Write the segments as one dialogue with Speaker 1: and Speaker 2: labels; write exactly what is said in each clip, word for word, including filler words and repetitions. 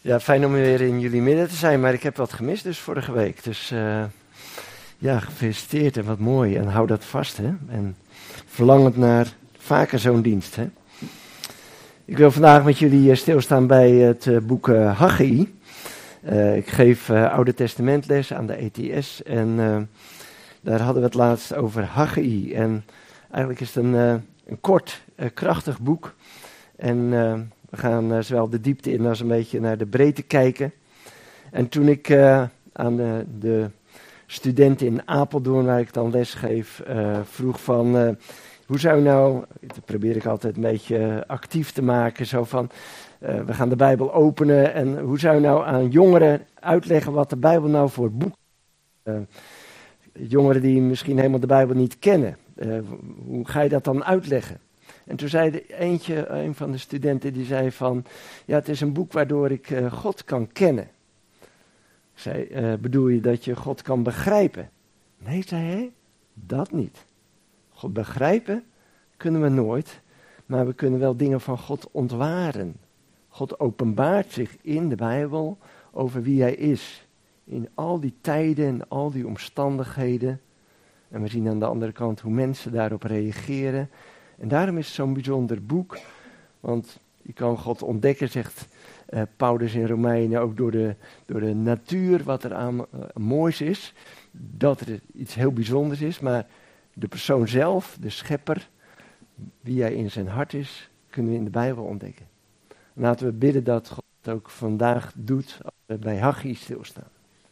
Speaker 1: Ja, fijn om weer in jullie midden te zijn, maar ik heb wat gemist dus vorige week. Dus uh, ja, gefeliciteerd en wat mooi. En hou dat vast, hè. En verlangend naar vaker zo'n dienst, hè. Ik wil vandaag met jullie stilstaan bij het uh, boek uh, Haggai. Uh, ik geef uh, Oude Testamentles aan de E T S en uh, daar hadden we het laatst over Haggai. En eigenlijk is het een, uh, een kort, uh, krachtig boek. En uh, we gaan uh, zowel de diepte in als een beetje naar de breedte kijken. En toen ik uh, aan de, de studenten in Apeldoorn, waar ik dan les geef, uh, vroeg van... Uh, hoe zou je nou, dat probeer ik altijd een beetje actief te maken, zo van... Uh, we gaan de Bijbel openen en hoe zou je nou aan jongeren uitleggen wat de Bijbel nou voor boek is? Uh, jongeren die misschien helemaal de Bijbel niet kennen, uh, hoe ga je dat dan uitleggen? En toen zei de eentje, een van de studenten, die zei van... Ja, het is een boek waardoor ik uh, God kan kennen. Ik zei, uh, bedoel je dat je God kan begrijpen? Nee, zei hij, dat niet. God begrijpen kunnen we nooit, maar we kunnen wel dingen van God ontwaren. God openbaart zich in de Bijbel over wie hij is. In al die tijden en al die omstandigheden. En we zien aan de andere kant hoe mensen daarop reageren. En daarom is het zo'n bijzonder boek. Want je kan God ontdekken, zegt uh, Paulus in Romeinen, ook door de, door de natuur, wat er aan uh, moois is. Dat er iets heel bijzonders is, maar de persoon zelf, de schepper, wie hij in zijn hart is, kunnen we in de Bijbel ontdekken. Laten we bidden dat God het ook vandaag doet als we bij Haggai stilstaan.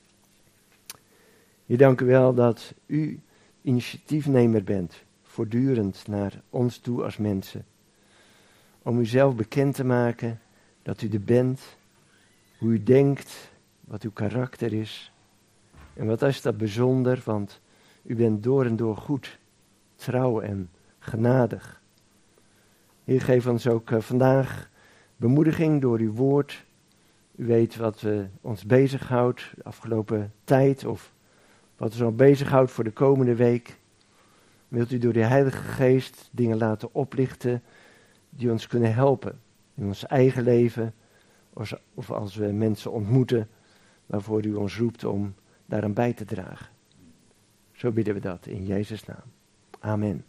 Speaker 1: Heer, dank u wel dat u initiatiefnemer bent, voortdurend naar ons toe als mensen. Om uzelf bekend te maken, dat u er bent, hoe u denkt, wat uw karakter is. En wat is dat bijzonder, want u bent door en door goed, trouw en genadig. Heer, geef ons ook uh, vandaag bemoediging door uw woord. U weet wat uh, ons bezighoudt de afgelopen tijd of wat ons nog bezighoudt voor de komende week. Wilt u door de Heilige Geest dingen laten oplichten die ons kunnen helpen in ons eigen leven of, of als we mensen ontmoeten waarvoor u ons roept om daaraan bij te dragen. Zo bidden we dat in Jezus' naam. Amen.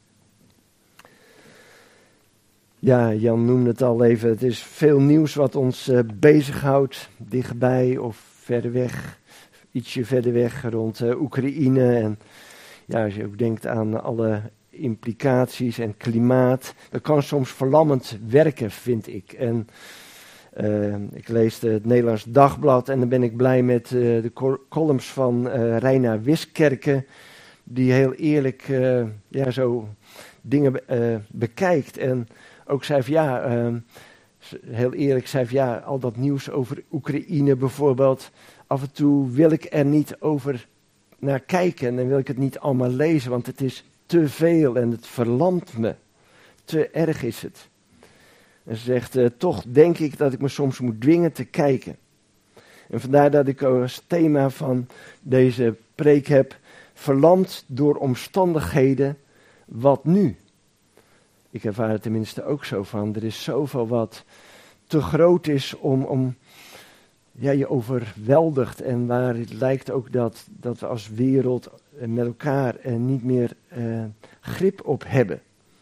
Speaker 1: Ja, Jan noemde het al even. Het is veel nieuws wat ons uh, bezighoudt, dichtbij of verder weg, ietsje verder weg rond uh, Oekraïne. En ja, als je ook denkt aan alle implicaties en klimaat, dat kan soms verlammend werken, vind ik. En uh, ik lees het Nederlands Dagblad en dan ben ik blij met uh, de col- columns van uh, Reina Wiskerke, die heel eerlijk uh, ja, zo dingen uh, bekijkt. En ook zei van ja, uh, heel eerlijk zei van ja, al dat nieuws over Oekraïne bijvoorbeeld, af en toe wil ik er niet over naar kijken en dan wil ik het niet allemaal lezen, want het is te veel en het verlamt me. Te erg is het. En ze zegt, uh, toch denk ik dat ik me soms moet dwingen te kijken. En vandaar dat ik als thema van deze preek heb, verlamd door omstandigheden, wat nu? Ik ervaar het tenminste ook zo van, er is zoveel wat te groot is om, om ja, je overweldigt. En waar het lijkt ook dat, dat we als wereld met elkaar er niet meer uh, grip op hebben.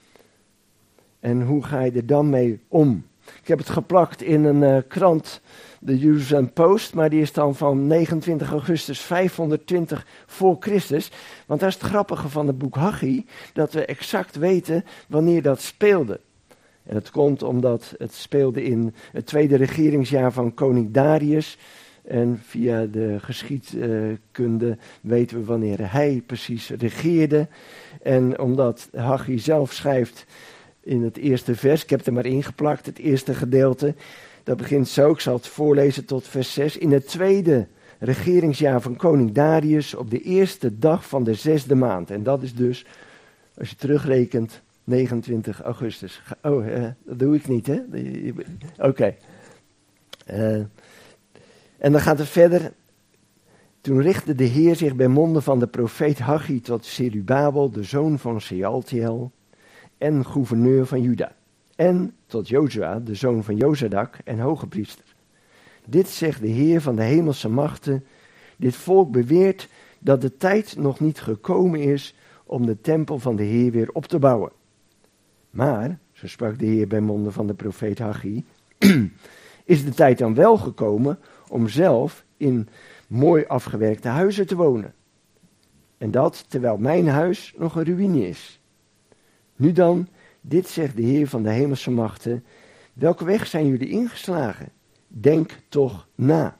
Speaker 1: En hoe ga je er dan mee om? Ik heb het geplakt in een uh, krant, de Jerusalem Post, maar die is dan van negenentwintig augustus vijfhonderdtwintig voor Christus. Want dat is het grappige van het boek Haggai, dat we exact weten wanneer dat speelde. En het komt omdat het speelde in het tweede regeringsjaar van koning Darius. En via de geschiedkunde weten we wanneer hij precies regeerde. En omdat Haggai zelf schrijft in het eerste vers, ik heb het er maar ingeplakt, het eerste gedeelte, dat begint zo, ik zal het voorlezen tot vers zes. In het tweede regeringsjaar van koning Darius op de eerste dag van de zesde maand. En dat is dus, als je terugrekent, negenentwintig augustus. Oh, uh, dat doe ik niet, hè? Oké. Okay. Uh, en dan gaat het verder. Toen richtte de Heer zich bij monden van de profeet Haggai tot Zerubabel, de zoon van Shealtiel, en gouverneur van Juda. En tot Jozua, de zoon van Jozadak en hoge priester. Dit zegt de Heer van de hemelse machten. Dit volk beweert dat de tijd nog niet gekomen is om de tempel van de Heer weer op te bouwen. Maar, zo sprak de Heer bij monden van de profeet Haggai, is de tijd dan wel gekomen om zelf in mooi afgewerkte huizen te wonen. En dat terwijl mijn huis nog een ruïne is. Nu dan, dit zegt de Heer van de hemelse machten, welke weg zijn jullie ingeslagen? Denk toch na.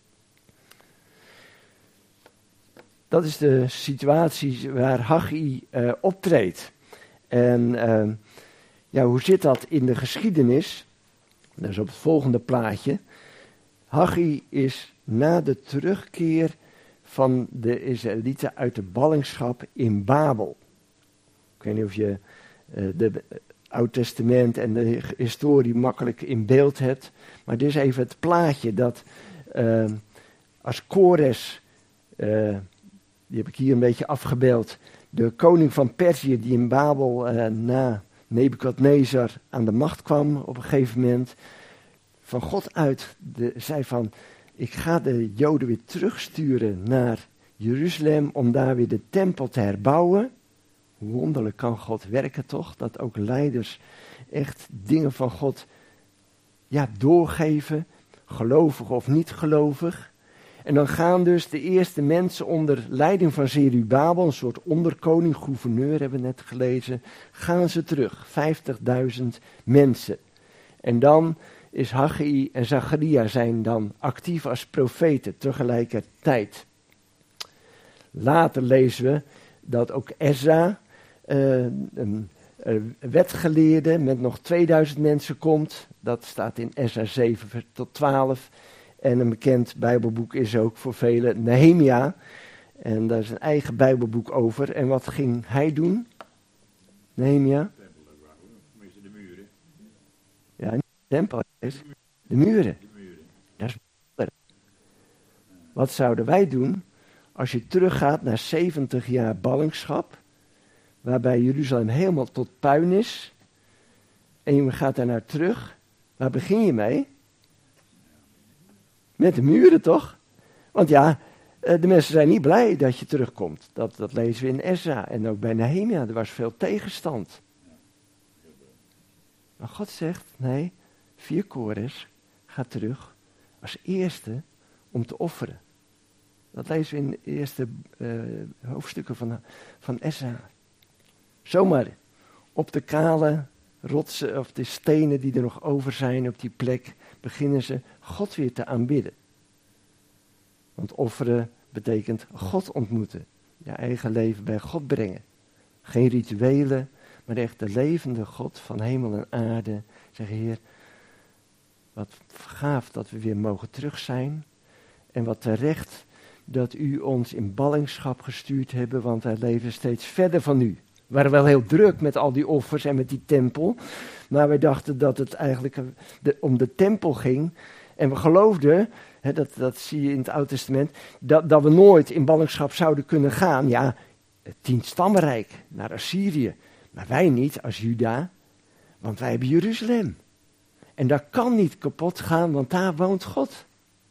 Speaker 1: Dat is de situatie waar Haggai uh, optreedt. En uh, ja, hoe zit dat in de geschiedenis? Dat is op het volgende plaatje. Haggai is na de terugkeer van de Israëlieten uit de ballingschap in Babel. Ik weet niet of je uh, de Oud Testament en de historie makkelijk in beeld hebt. Maar dit is even het plaatje dat uh, als Kores, uh, die heb ik hier een beetje afgebeeld, de koning van Perzië die in Babel uh, na Nebukadnezar aan de macht kwam op een gegeven moment, van God uit de, zei van, ik ga de Joden weer terugsturen naar Jeruzalem om daar weer de tempel te herbouwen. Hoe wonderlijk kan God werken toch, dat ook leiders echt dingen van God ja, doorgeven, gelovig of niet gelovig. En dan gaan dus de eerste mensen onder leiding van Zerubabel, een soort onderkoning, gouverneur hebben we net gelezen, gaan ze terug, vijftigduizend mensen. En dan is Haggai en Zacharia zijn dan actief als profeten tegelijkertijd. Later lezen we dat ook Ezra, uh, een, een wetgeleerde met nog tweeduizend mensen komt. Dat staat in Ezra zeven tot twaalf. En een bekend bijbelboek is ook voor velen Nehemia. En daar is een eigen bijbelboek over. En wat ging hij doen? Nehemia?
Speaker 2: De muren.
Speaker 1: Ja, niet de tempel. De muren. Dat is wonderlijk. Wat zouden wij doen als je teruggaat naar zeventig jaar ballingschap, waarbij Jeruzalem helemaal tot puin is, en je gaat daar naar terug, waar begin je mee? Met de muren toch? Want ja, de mensen zijn niet blij dat je terugkomt. Dat, dat lezen we in Ezra en ook bij Nehemia, er was veel tegenstand. Maar God zegt, nee, vier Kores, ga terug als eerste om te offeren. Dat lezen we in de eerste uh, hoofdstukken van, van Ezra. Zomaar op de kale rotsen of de stenen die er nog over zijn op die plek, beginnen ze God weer te aanbidden. Want offeren betekent God ontmoeten. Je eigen leven bij God brengen. Geen rituelen, maar echt de levende God van hemel en aarde. Zeg Heer, wat gaaf dat we weer mogen terug zijn. En wat terecht dat u ons in ballingschap gestuurd hebben, want wij leven steeds verder van u. We waren wel heel druk met al die offers en met die tempel, maar wij dachten dat het eigenlijk de, om de tempel ging. En we geloofden, hè, dat, dat zie je in het Oude Testament, dat, dat we nooit in ballingschap zouden kunnen gaan. Ja, het tienstammenrijk naar Assyrië, maar wij niet als Juda, want wij hebben Jeruzalem. En dat kan niet kapot gaan, want daar woont God.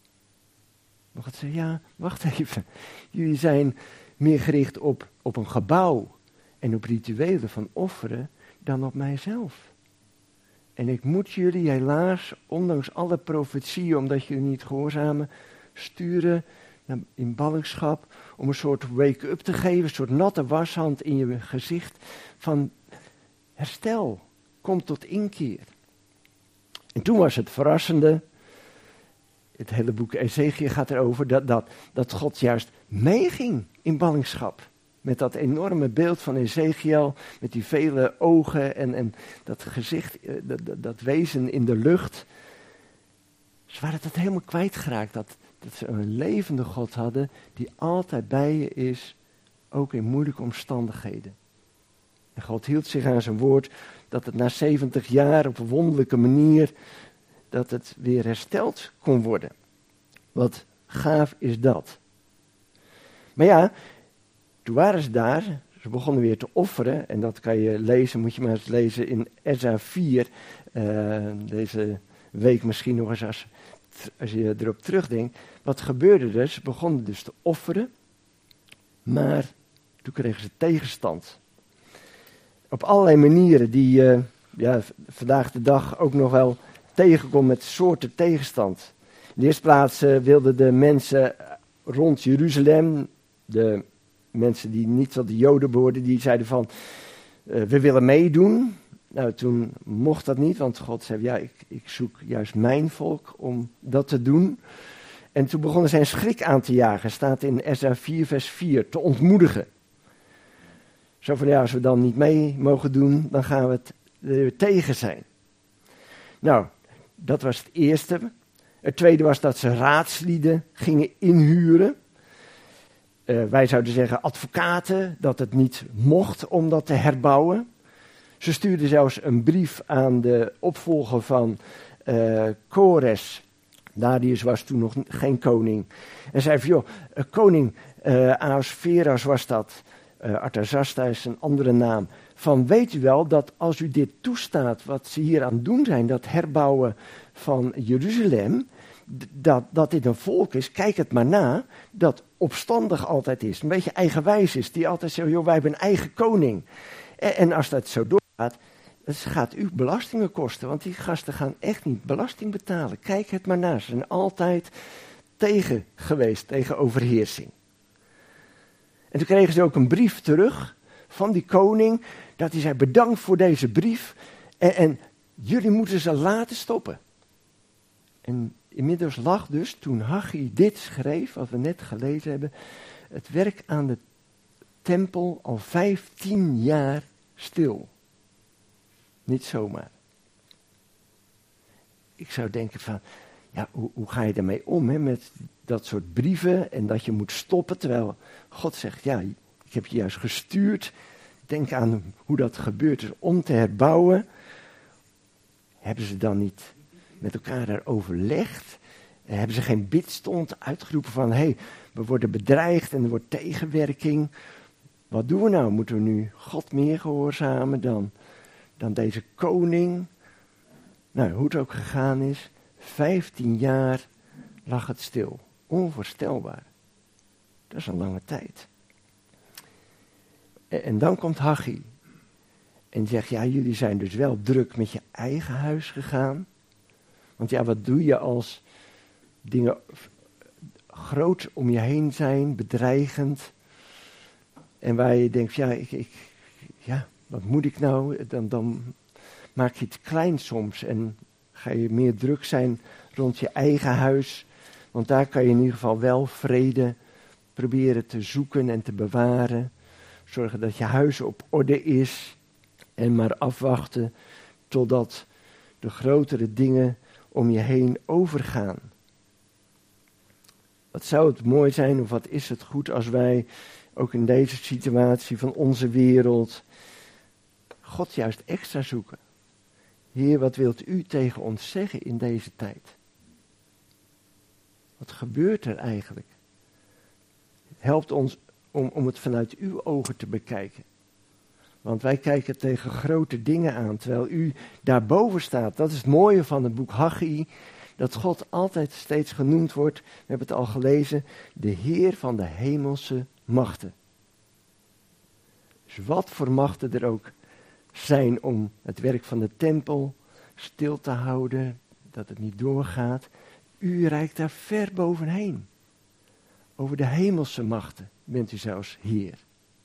Speaker 1: Maar God zei, ja, wacht even. Jullie zijn meer gericht op, op een gebouw en op rituelen van offeren dan op mijzelf. En ik moet jullie helaas, ondanks alle profetieën, omdat jullie niet gehoorzamen, sturen in ballingschap om een soort wake-up te geven, een soort natte washand in je gezicht van herstel, kom tot inkeer. En toen was het verrassende, het hele boek Ezekiel gaat erover, dat, dat, dat God juist meeging in ballingschap. Met dat enorme beeld van Ezekiel, met die vele ogen en, en dat gezicht, dat, dat, dat wezen in de lucht. Ze waren dat helemaal kwijtgeraakt, dat, dat ze een levende God hadden die altijd bij je is, ook in moeilijke omstandigheden. En God hield zich aan zijn woord dat het na zeventig jaar op een wonderlijke manier, dat het weer hersteld kon worden. Wat gaaf is dat. Maar ja, toen waren ze daar, ze begonnen weer te offeren. En dat kan je lezen, moet je maar eens lezen in Ezra vier. Uh, deze week misschien nog eens als als je erop terugdenkt, wat gebeurde er? Ze begonnen dus te offeren, maar toen kregen ze tegenstand. Op allerlei manieren die uh, ja, vandaag de dag ook nog wel tegenkomt met soorten tegenstand. In de eerste plaats uh, wilden de mensen rond Jeruzalem, de mensen die niet tot de Joden behoorden, die zeiden van, uh, we willen meedoen. Nou, toen mocht dat niet, want God zei, ja, ik, ik zoek juist mijn volk om dat te doen. En toen begonnen zij een schrik aan te jagen, staat in Ezra vier vers vier, te ontmoedigen. Zo van, ja, als we dan niet mee mogen doen, dan gaan we het er tegen zijn. Nou, dat was het eerste. Het tweede was dat ze raadslieden gingen inhuren. Uh, wij zouden zeggen advocaten, dat het niet mocht om dat te herbouwen. Ze stuurden zelfs een brief aan de opvolger van uh, Kores. Darius was toen nog geen koning. En zei van, joh, uh, koning uh, Ahasveras was dat. Uh, Artazasta is een andere naam. Van, weet u wel dat als u dit toestaat, wat ze hier aan het doen zijn, dat herbouwen van Jeruzalem, d- dat, dat dit een volk is, kijk het maar na, dat opstandig altijd is, een beetje eigenwijs is, die altijd zegt, joh, wij hebben een eigen koning. En, en als dat zo doorgaat, dat gaat u belastingen kosten, want die gasten gaan echt niet belasting betalen. Kijk het maar na, ze zijn altijd tegen geweest, tegen overheersing. En toen kregen ze ook een brief terug van die koning, dat hij zei, bedankt voor deze brief en, en jullie moeten ze laten stoppen. En inmiddels lag dus, toen Haggai dit schreef, wat we net gelezen hebben, het werk aan de tempel al vijftien jaar stil. Niet zomaar. Ik zou denken van, ja, hoe, hoe ga je daarmee om, hè, met dat soort brieven en dat je moet stoppen, terwijl God zegt, ja, ik heb je juist gestuurd. Denk aan hoe dat gebeurt is om te herbouwen. Hebben ze dan niet met elkaar daar overlegd? Hebben ze geen bidstond uitgeroepen van, hé, hey, we worden bedreigd en er wordt tegenwerking. Wat doen we nou? Moeten we nu God meer gehoorzamen dan, dan deze koning? Nou, hoe het ook gegaan is, vijftien jaar lag het stil. Onvoorstelbaar. Dat is een lange tijd. En dan komt Haggai. En zegt, ja, jullie zijn dus wel druk met je eigen huis gegaan. Want ja, wat doe je als dingen groot om je heen zijn, bedreigend. En waar je denkt, ja, ik, ik, ja wat moet ik nou? Dan, dan maak je het klein soms en ga je meer druk zijn rond je eigen huis. Want daar kan je in ieder geval wel vrede proberen te zoeken en te bewaren. Zorgen dat je huis op orde is. En maar afwachten totdat de grotere dingen om je heen overgaan. Wat zou het mooi zijn of wat is het goed als wij ook in deze situatie van onze wereld God juist extra zoeken. Heer, wat wilt u tegen ons zeggen in deze tijd? Wat gebeurt er eigenlijk? Helpt ons om, om het vanuit uw ogen te bekijken. Want wij kijken tegen grote dingen aan, terwijl u daarboven staat. Dat is het mooie van het boek Haggai, dat God altijd steeds genoemd wordt, we hebben het al gelezen, de Heer van de hemelse machten. Dus wat voor machten er ook zijn om het werk van de tempel stil te houden, dat het niet doorgaat. U reikt daar ver bovenheen. Over de hemelse machten bent u zelfs Heer.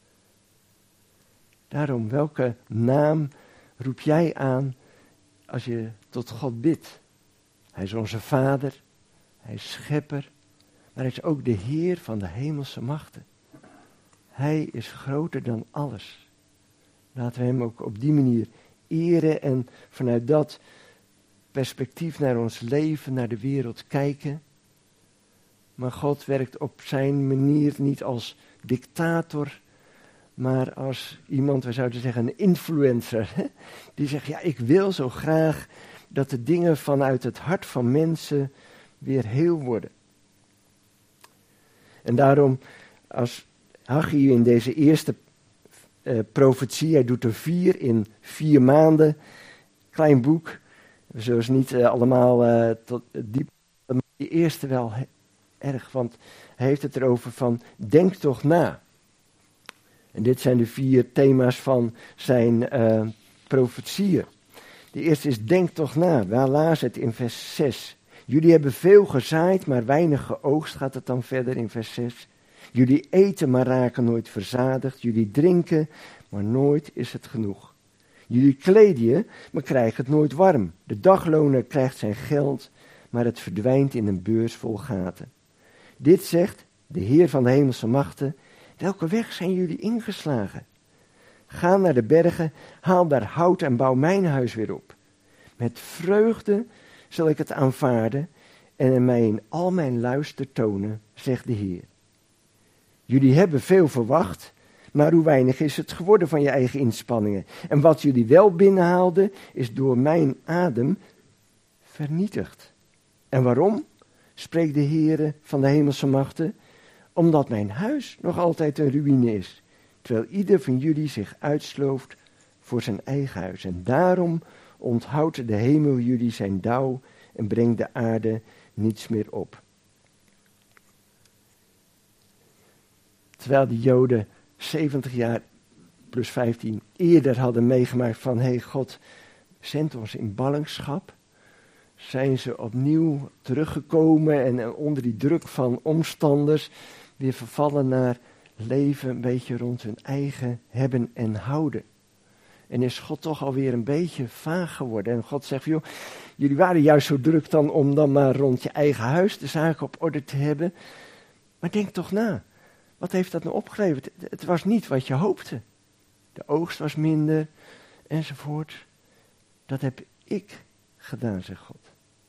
Speaker 1: Daarom, welke naam roep jij aan als je tot God bidt? Hij is onze Vader, hij is Schepper, maar hij is ook de Heer van de hemelse machten. Hij is groter dan alles. Laten we hem ook op die manier eren en vanuit dat perspectief naar ons leven, naar de wereld kijken. Maar God werkt op zijn manier niet als dictator, maar als iemand, we zouden zeggen een influencer. Hè? Die zegt, ja, ik wil zo graag dat de dingen vanuit het hart van mensen weer heel worden. En daarom, als Haggai in deze eerste uh, profetie, hij doet er vier in vier maanden, klein boek. We zullen ze niet uh, allemaal uh, tot, uh, diep Die eerste wel he- erg, want hij heeft het erover van, denk toch na. En dit zijn de vier thema's van zijn uh, profetieën. De eerste is, denk toch na. We lazen het in vers zes. Jullie hebben veel gezaaid, maar weinig geoogst, gaat het dan verder in vers zes. Jullie eten, maar raken nooit verzadigd. Jullie drinken, maar nooit is het genoeg. Jullie kleden je, maar krijgen het nooit warm. De dagloner krijgt zijn geld, maar het verdwijnt in een beurs vol gaten. Dit zegt de Heer van de hemelse machten, welke weg zijn jullie ingeslagen? Ga naar de bergen, haal daar hout en bouw mijn huis weer op. Met vreugde zal ik het aanvaarden en er mij in al mijn luister tonen, zegt de Heer. Jullie hebben veel verwacht, maar hoe weinig is het geworden van je eigen inspanningen. En wat jullie wel binnenhaalden, is door mijn adem vernietigd. En waarom? Spreekt de Heer van de hemelse machten. Omdat mijn huis nog altijd een ruïne is. Terwijl ieder van jullie zich uitslooft voor zijn eigen huis. En daarom onthoudt de hemel jullie zijn dauw en brengt de aarde niets meer op. Terwijl de Joden zeventig jaar plus vijftien eerder hadden meegemaakt van, hé hey God, zend ons in ballingschap, zijn ze opnieuw teruggekomen en onder die druk van omstanders weer vervallen naar leven een beetje rond hun eigen hebben en houden. En is God toch alweer een beetje vaag geworden. En God zegt, joh, jullie waren juist zo druk dan om dan maar rond je eigen huis de zaken op orde te hebben. Maar denk toch na. Wat heeft dat nou opgeleverd? Het was niet wat je hoopte. De oogst was minder, enzovoort. Dat heb ik gedaan, zegt God.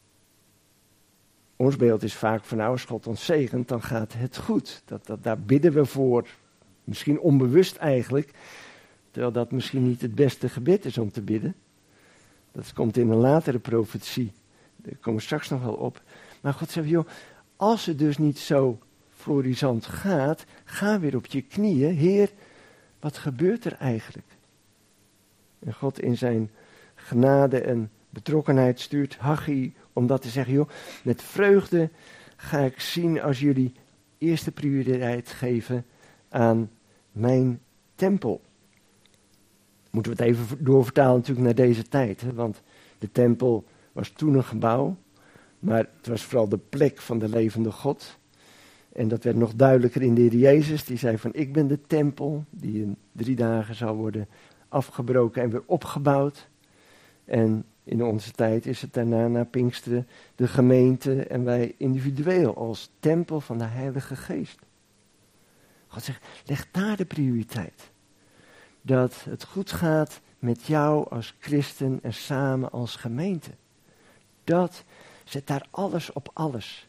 Speaker 1: Ons beeld is vaak van, nou, als God ons zegent, dan gaat het goed. Dat, dat, daar bidden we voor. Misschien onbewust eigenlijk. Terwijl dat misschien niet het beste gebed is om te bidden. Dat komt in een latere profetie. Daar komen we straks nog wel op. Maar God zegt, joh, als het dus niet zo florisant gaat, ga weer op je knieën. Heer, wat gebeurt er eigenlijk? En God in zijn genade en betrokkenheid stuurt Haggai om dat te zeggen, joh, met vreugde ga ik zien als jullie eerste prioriteit geven aan mijn tempel. Moeten we het even doorvertalen natuurlijk naar deze tijd. Hè? Want de tempel was toen een gebouw, maar het was vooral de plek van de levende God. En dat werd nog duidelijker in de Heer Jezus. Die zei van, ik ben de tempel die in drie dagen zal worden afgebroken en weer opgebouwd. En in onze tijd is het daarna na Pinksteren de gemeente en wij individueel als tempel van de Heilige Geest. God zegt, leg daar de prioriteit. Dat het goed gaat met jou als christen en samen als gemeente. Dat, zet daar alles op alles.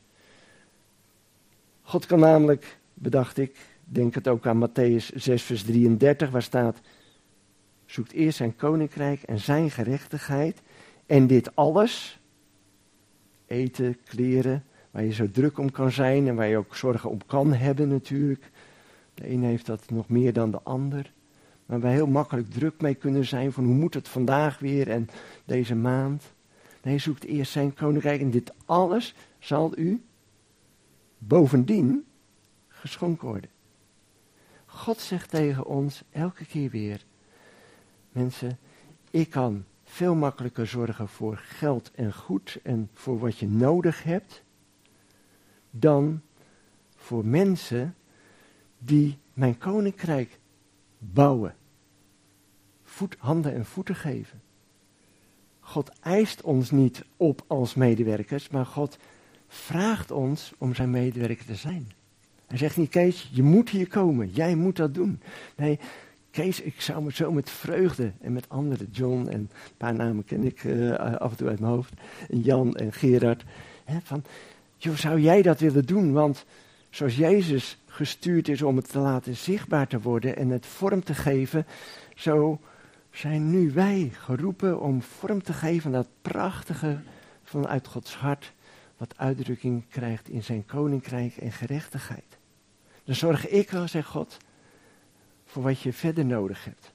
Speaker 1: God kan namelijk, bedacht ik, denk het ook aan Matthäus zes vers drieëndertig, waar staat, zoekt eerst zijn koninkrijk en zijn gerechtigheid. En dit alles, eten, kleren, waar je zo druk om kan zijn en waar je ook zorgen om kan hebben natuurlijk. De een heeft dat nog meer dan de ander. Maar wij heel makkelijk druk mee kunnen zijn van hoe moet het vandaag weer en deze maand. Nee, zoekt eerst zijn koninkrijk en dit alles zal u bovendien geschonken worden. God zegt tegen ons elke keer weer, mensen, ik kan veel makkelijker zorgen voor geld en goed en voor wat je nodig hebt, dan voor mensen die mijn koninkrijk bouwen. Voet, handen en voeten geven. God eist ons niet op als medewerkers, maar God vraagt ons om zijn medewerker te zijn. Hij zegt niet, Kees, je moet hier komen, jij moet dat doen. Nee, Kees, ik zou me zo met vreugde en met anderen, John en een paar namen ken ik uh, af en toe uit mijn hoofd, en Jan en Gerard, hè, van, joh, zou jij dat willen doen? Want zoals Jezus gestuurd is om het te laten zichtbaar te worden en het vorm te geven, zo zijn nu wij geroepen om vorm te geven aan dat prachtige vanuit Gods hart, wat uitdrukking krijgt in zijn koninkrijk en gerechtigheid. Dan zorg ik wel, zegt God, voor wat je verder nodig hebt.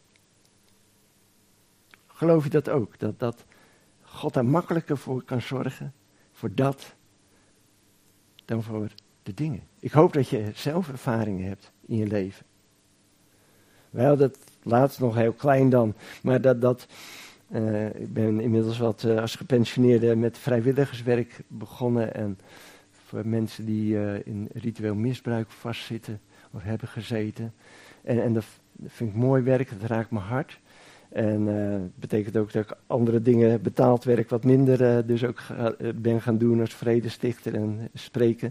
Speaker 1: Geloof je dat ook? Dat, dat God daar makkelijker voor kan zorgen? Voor dat dan voor de dingen. Ik hoop dat je zelf ervaringen hebt in je leven. Wel, dat laatst nog heel klein dan, maar dat, dat uh, ik ben inmiddels wat uh, als gepensioneerde met vrijwilligerswerk begonnen en voor mensen die uh, in ritueel misbruik vastzitten of hebben gezeten. En, en dat, dat vind ik mooi werk, dat raakt mijn hart. En uh, dat betekent ook dat ik andere dingen, betaald werk, wat minder uh, dus ook ga, uh, ben gaan doen als vredestichter en spreken.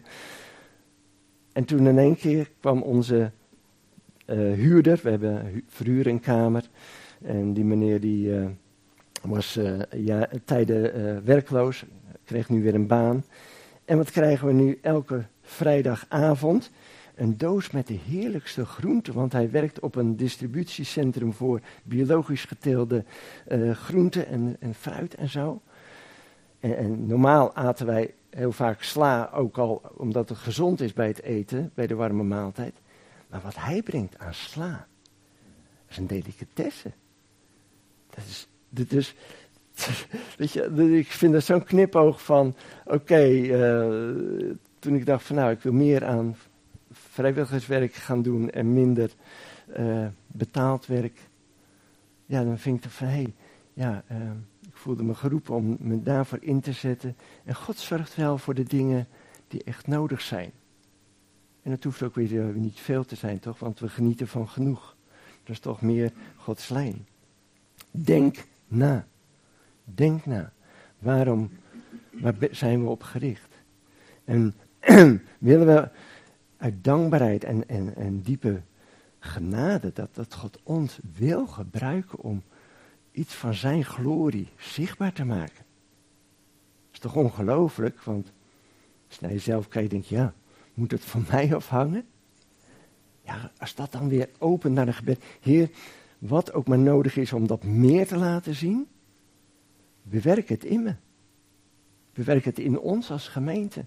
Speaker 1: En toen in één keer kwam onze uh, huurder, we hebben hu- verhuur een kamer. En die meneer die uh, was uh, ja, tijden uh, werkloos, kreeg nu weer een baan. En wat krijgen we nu elke vrijdagavond? Een doos met de heerlijkste groenten, want hij werkt op een distributiecentrum voor biologisch geteelde uh, groenten en, en fruit en zo. En, en normaal aten wij heel vaak sla, ook al omdat het gezond is bij het eten, bij de warme maaltijd. Maar wat hij brengt aan sla, is een delicatesse. Dat is, dat is, weet je, ik vind dat zo'n knipoog van, oké, okay, uh, toen ik dacht van nou, ik wil meer aan vrijwilligerswerk gaan doen en minder uh, betaald werk. Ja, dan vind ik van, hé, hey, ja, uh, ik voelde me geroepen om me daarvoor in te zetten. En God zorgt wel voor de dingen die echt nodig zijn. En het hoeft ook weer uh, niet veel te zijn, toch? Want we genieten van genoeg. Dat is toch meer Gods lijn. Denk na. Denk na. Waarom, waar zijn we op gericht? En willen we uit dankbaarheid en, en, en diepe genade, dat, dat God ons wil gebruiken om iets van zijn glorie zichtbaar te maken. Dat is toch ongelooflijk, want als je naar jezelf kijkt, denk je, ja, moet het van mij afhangen? Ja, als dat dan weer opent naar de gebed, Heer, wat ook maar nodig is om dat meer te laten zien, bewerk het in me. Bewerk het in ons als gemeente.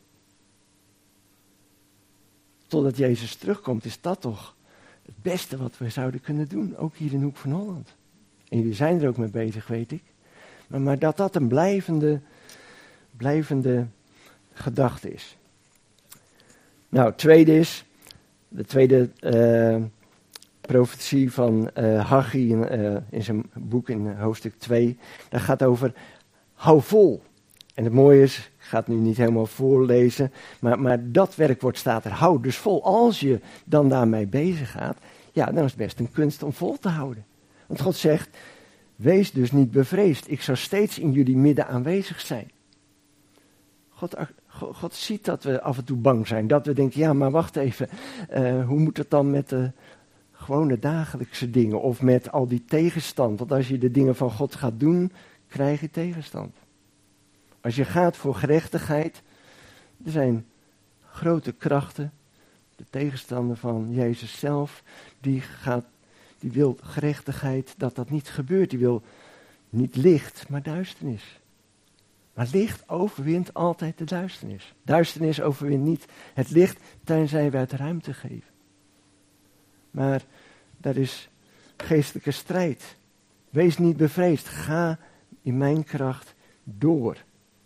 Speaker 1: Totdat Jezus terugkomt, is dat toch het beste wat we zouden kunnen doen. Ook hier in Hoek van Holland. En jullie zijn er ook mee bezig, weet ik. Maar, maar dat dat een blijvende, blijvende gedachte is. Nou, het tweede is, de tweede uh, profetie van uh, Haggai in, uh, in zijn boek in hoofdstuk twee. Dat gaat over, hou vol. En het mooie is, ik ga het nu niet helemaal voorlezen, maar, maar dat werkwoord staat er, hou dus vol. Als je dan daarmee bezig gaat, ja, dan is het best een kunst om vol te houden. Want God zegt, wees dus niet bevreesd, ik zal steeds in jullie midden aanwezig zijn. God, God, God ziet dat we af en toe bang zijn, dat we denken, ja, maar wacht even, uh, hoe moet het dan met de gewone dagelijkse dingen of met al die tegenstand? Want als je de dingen van God gaat doen, krijg je tegenstand. Als je gaat voor gerechtigheid, er zijn grote krachten, de tegenstander van Jezus zelf, die, gaat, die wil gerechtigheid, dat dat niet gebeurt. Die wil niet licht, maar duisternis. Maar licht overwint altijd de duisternis. Duisternis overwint niet het licht, tenzij wij het ruimte geven. Maar dat is geestelijke strijd. Wees niet bevreesd, ga in mijn kracht door.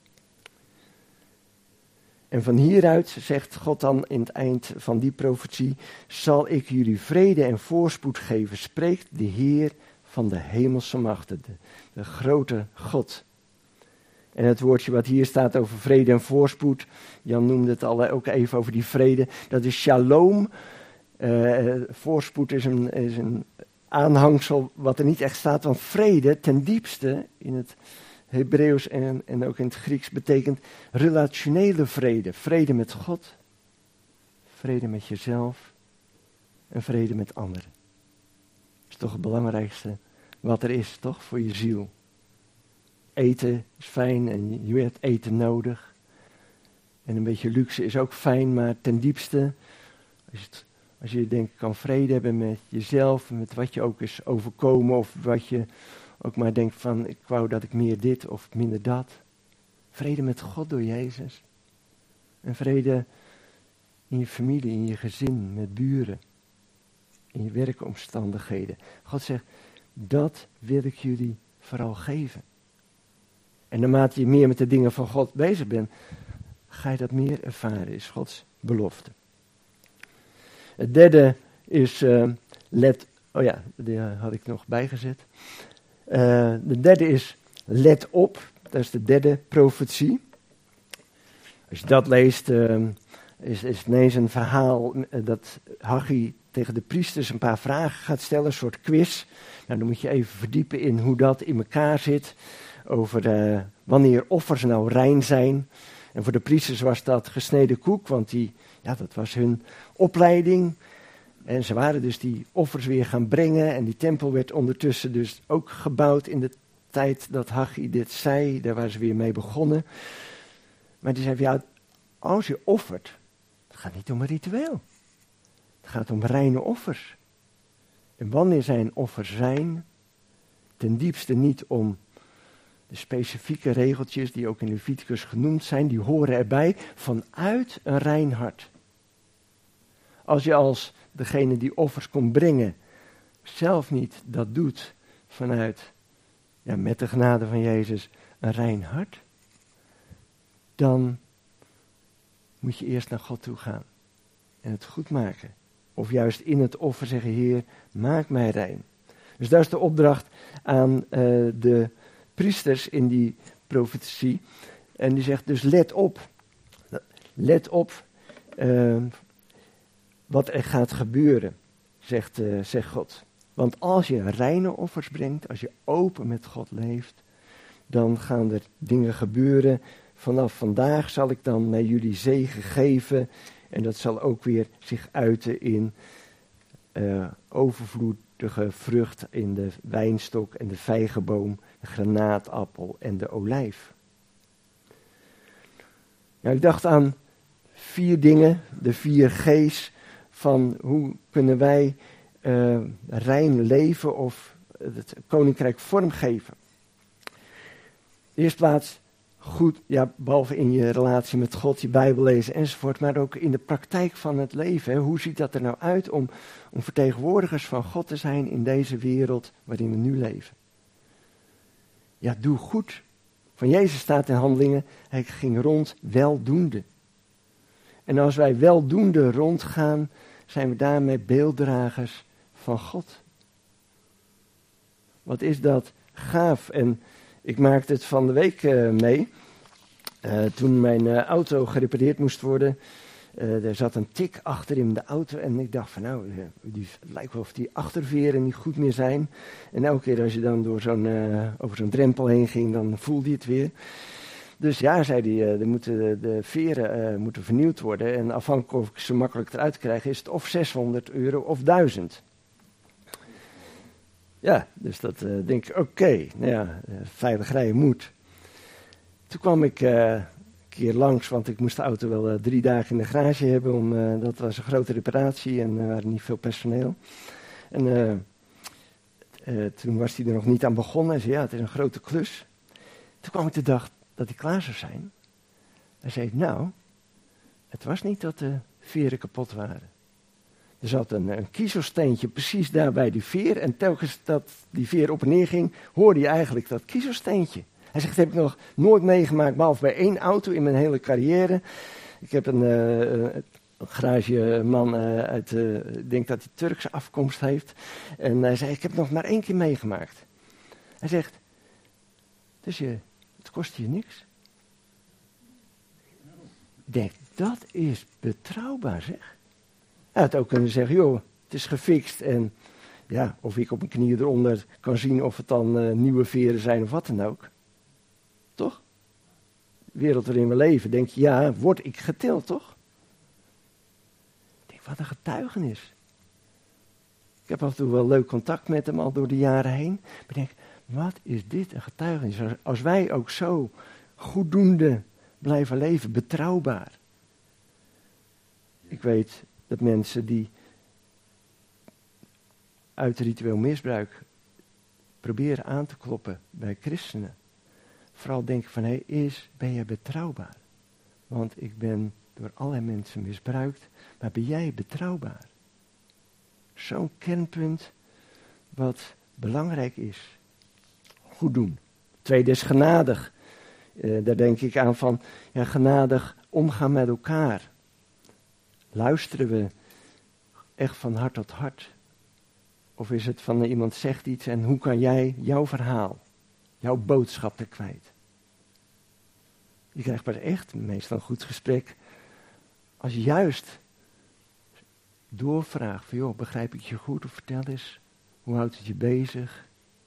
Speaker 1: En van hieruit, zegt God dan in het eind van die profetie, zal ik jullie vrede en voorspoed geven, spreekt de Heer van de hemelse machten, de, de grote God. En het woordje wat hier staat over vrede en voorspoed, Jan noemde het al ook even over die vrede, dat is shalom. Uh, voorspoed is een, is een aanhangsel wat er niet echt staat, want vrede ten diepste in het Hebreeuws en, en ook in het Grieks betekent relationele vrede. Vrede met God, vrede met jezelf en vrede met anderen. Dat is toch het belangrijkste wat er is, toch, voor je ziel. Eten is fijn en je hebt eten nodig. En een beetje luxe is ook fijn, maar ten diepste, als je, het, als je denkt, kan vrede hebben met jezelf, met wat je ook is overkomen of wat je ook maar denkt van, ik wou dat ik meer dit of minder dat. Vrede met God door Jezus. En vrede in je familie, in je gezin, met buren. In je werkomstandigheden. God zegt, dat wil ik jullie vooral geven. En naarmate je meer met de dingen van God bezig bent, ga je dat meer ervaren, is Gods belofte. Het derde is, uh, let, oh ja, die had ik nog bijgezet. Uh, de derde is, let op, dat is de derde profetie. Als je dat leest, uh, is, is het ineens een verhaal uh, dat Haggai tegen de priesters een paar vragen gaat stellen, een soort quiz. Nou, dan moet je even verdiepen in hoe dat in elkaar zit, over uh, wanneer offers nou rein zijn. En voor de priesters was dat gesneden koek, want die, ja, dat was hun opleiding. En ze waren dus die offers weer gaan brengen. En die tempel werd ondertussen dus ook gebouwd in de tijd dat Haggai dit zei. Daar waren ze weer mee begonnen. Maar die zei van, ja, als je offert, het gaat niet om een ritueel. Het gaat om reine offers. En wanneer zijn offers rein? Ten diepste niet om de specifieke regeltjes die ook in Leviticus genoemd zijn, die horen erbij vanuit een rein hart. Als je als degene die offers komt brengen, zelf niet dat doet vanuit, ja, met de genade van Jezus, een rein hart, dan moet je eerst naar God toe gaan en het goed maken. Of juist in het offer zeggen, Heer, maak mij rein. Dus dat is de opdracht aan uh, de priesters in die profetie. En die zegt dus, let op. Let op uh, wat er gaat gebeuren, zegt, uh, zegt God. Want als je reine offers brengt, als je open met God leeft, dan gaan er dingen gebeuren. Vanaf vandaag zal ik dan naar jullie zegen geven. En dat zal ook weer zich uiten in uh, overvloedige vrucht in de wijnstok en de vijgenboom, de granaatappel en de olijf. Nou, ik dacht aan vier dingen, de vier G's van hoe kunnen wij uh, rein leven of het koninkrijk vormgeven. Eerst plaats goed, ja, behalve in je relatie met God, je Bijbel lezen enzovoort, maar ook in de praktijk van het leven. Hè. Hoe ziet dat er nou uit om, om vertegenwoordigers van God te zijn in deze wereld waarin we nu leven? Ja, doe goed. Van Jezus staat in Handelingen, hij ging rond weldoende. En als wij weldoende rondgaan, zijn we daarmee beelddragers van God. Wat is dat gaaf? En ik maakte het van de week uh, mee. Uh, toen mijn uh, auto gerepareerd moest worden. Uh, er zat een tik achter in de auto. En ik dacht van nou, uh, die, het lijkt wel of die achterveren niet goed meer zijn. En elke keer als je dan door zo'n, uh, over zo'n drempel heen ging, dan voelde je het weer. Dus ja, zei hij, uh, er moeten de, de veren uh, moeten vernieuwd worden. En afhankelijk of ik ze makkelijk eruit krijg, is het of zeshonderd euro of duizend. Ja, dus dat uh, denk ik, oké, okay, nou ja, uh, veilig rijden moet. Toen kwam ik uh, een keer langs, want ik moest de auto wel uh, drie dagen in de garage hebben. Om, uh, dat was een grote reparatie en er uh, waren niet veel personeel. En uh, uh, toen was hij er nog niet aan begonnen. Hij zei, ja, het is een grote klus. Toen kwam ik de dag dat hij klaar zou zijn. Hij zei, nou, het was niet dat de veren kapot waren. Er zat een, een kiezelsteentje precies daar bij die veer. En telkens dat die veer op en neer ging, hoorde je eigenlijk dat kiezelsteentje. Hij zegt, dat heb ik nog nooit meegemaakt, behalve bij één auto in mijn hele carrière. Ik heb een, uh, een garageman uh, uit, uh, ik denk dat hij Turkse afkomst heeft. En hij zei, ik heb het nog maar één keer meegemaakt. Hij zegt, dus je, het kost je niks. Ik denk, dat is betrouwbaar, zeg. Hij had ook kunnen zeggen, joh, het is gefixt en ja, of ik op mijn knieën eronder kan zien of het dan uh, nieuwe veren zijn of wat dan ook. Toch? De wereld waarin we leven, denk je, ja, word ik getild, toch? Ik denk, wat een getuigenis. Ik heb af en toe wel leuk contact met hem al door de jaren heen. Maar ik denk, wat is dit een getuigenis? Als wij ook zo goeddoende blijven leven, betrouwbaar. Ik weet dat mensen die uit ritueel misbruik proberen aan te kloppen bij christenen, vooral denken van, hé, is, ben jij betrouwbaar? Want ik ben door allerlei mensen misbruikt, maar ben jij betrouwbaar? Zo'n kernpunt wat belangrijk is. Goed doen. Tweede is genadig. Uh, daar denk ik aan van, ja, genadig omgaan met elkaar? Luisteren we echt van hart tot hart? Of is het van iemand zegt iets en hoe kan jij jouw verhaal, jouw boodschap er kwijt? Je krijgt maar echt meestal een goed gesprek als je juist doorvraagt van joh, begrijp ik je goed of vertel eens, hoe houdt het je bezig?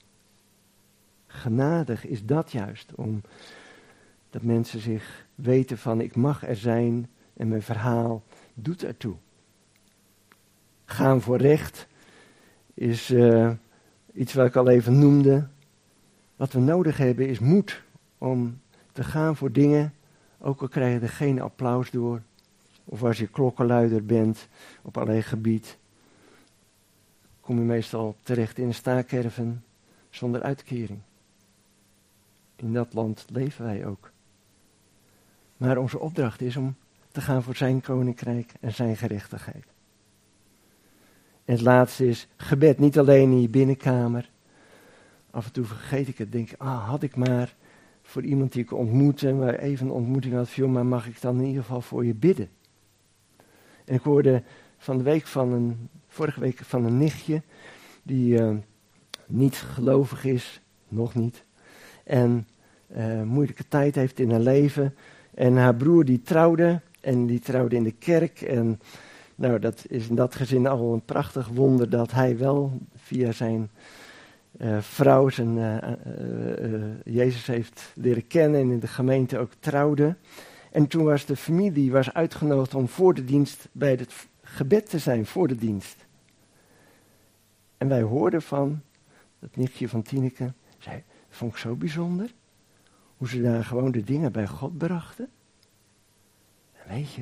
Speaker 1: Genadig is dat juist, om dat mensen zich weten van ik mag er zijn en mijn verhaal doet ertoe. Gaan voor recht is uh, iets wat ik al even noemde. Wat we nodig hebben is moed om te gaan voor dingen, ook al krijg je er geen applaus door. Of als je klokkenluider bent op allerlei gebied, kom je meestal terecht in een staakerven zonder uitkering. In dat land leven wij ook. Maar onze opdracht is om te gaan voor zijn koninkrijk en zijn gerechtigheid. En het laatste is gebed, niet alleen in je binnenkamer. Af en toe vergeet ik het, denk ik, ah, had ik maar voor iemand die ik ontmoette, waar even een ontmoeting had, joh, maar mag ik dan in ieder geval voor je bidden? En ik hoorde van de week van een, vorige week van een nichtje, die uh, niet gelovig is, nog niet, en uh, moeilijke tijd heeft in haar leven. En haar broer die trouwde, en die trouwde in de kerk. En nou, dat is in dat gezin al een prachtig wonder dat hij wel via zijn uh, vrouw zijn uh, uh, uh, Jezus heeft leren kennen en in de gemeente ook trouwde. En toen was de familie was uitgenodigd om voor de dienst bij het gebed te zijn, voor de dienst. En wij hoorden van, dat nichtje van Tineke, zei, dat vond ik zo bijzonder, hoe ze daar gewoon de dingen bij God brachten. En weet je,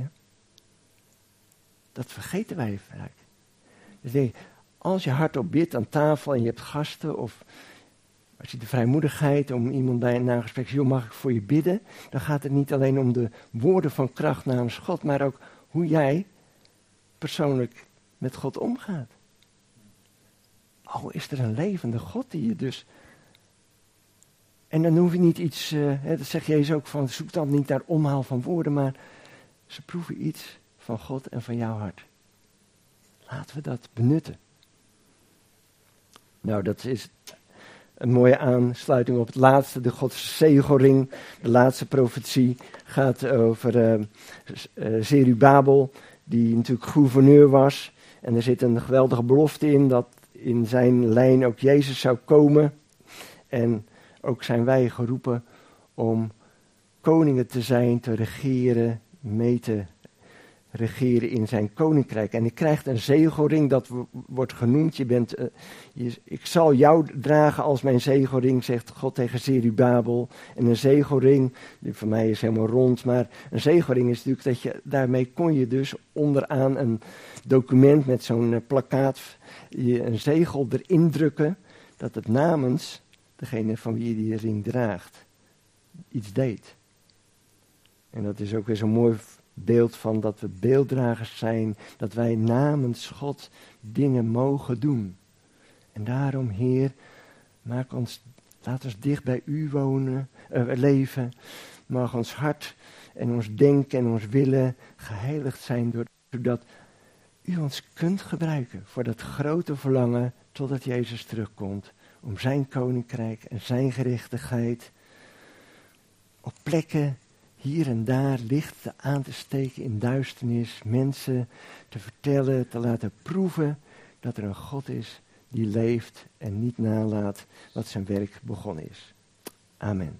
Speaker 1: dat vergeten wij vaak. Dus denk, als je hardop bidt aan tafel en je hebt gasten, of als je de vrijmoedigheid om iemand bij een nagesprek zegt, joh, mag ik voor je bidden? Dan gaat het niet alleen om de woorden van kracht namens God, maar ook hoe jij persoonlijk met God omgaat. Oh, is er een levende God die je dus... En dan hoef je niet iets, uh, hè, dat zegt Jezus ook, van zoek dan niet naar omhaal van woorden, maar ze proeven iets van God en van jouw hart. Laten we dat benutten. Nou, dat is een mooie aansluiting op het laatste, de Gods zegelring. De laatste profetie gaat over uh, uh, Zerubabel, die natuurlijk gouverneur was. En er zit een geweldige belofte in dat in zijn lijn ook Jezus zou komen. En ook zijn wij geroepen om koningen te zijn, te regeren, mee te regeren in zijn koninkrijk. En je krijgt een zegelring, dat w- wordt genoemd. Je bent, uh, je, ik zal jou dragen als mijn zegelring, zegt God tegen Zerubabel. En een zegelring, die voor mij is helemaal rond, maar een zegelring is natuurlijk dat je, daarmee kon je dus onderaan een document met zo'n uh, plakkaat, je een zegel erin drukken, dat het namens degene van wie je die ring draagt iets deed. En dat is ook weer zo'n mooi beeld van dat we beelddragers zijn, dat wij namens God dingen mogen doen. En daarom, Heer, maak ons, laat ons dicht bij U wonen, uh, leven. Mag ons hart en ons denken en ons willen geheiligd zijn, zodat U ons kunt gebruiken voor dat grote verlangen totdat Jezus terugkomt. Om zijn koninkrijk en zijn gerechtigheid op plekken hier en daar licht aan te steken in duisternis. Mensen te vertellen, te laten proeven dat er een God is die leeft en niet nalaat wat zijn werk begonnen is. Amen.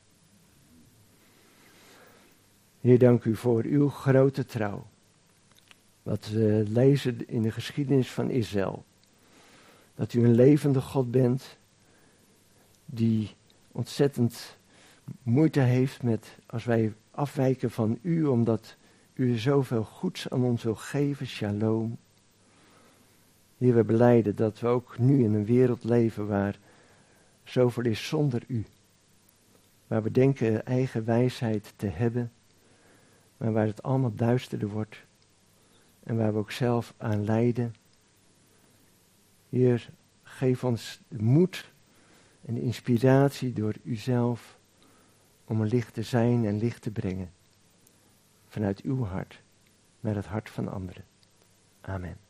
Speaker 1: Heer, dank u voor uw grote trouw. Wat we lezen in de geschiedenis van Israël. Dat u een levende God bent die ontzettend moeite heeft met als wij afwijken van u, omdat u zoveel goeds aan ons wil geven, shalom. Heer, we belijden dat we ook nu in een wereld leven waar zoveel is zonder u. Waar we denken eigen wijsheid te hebben, maar waar het allemaal duisterder wordt en waar we ook zelf aan lijden. Heer, geef ons de moed en de inspiratie door uzelf om een licht te zijn en licht te brengen. vanuit uw hart naar het hart van anderen. Amen.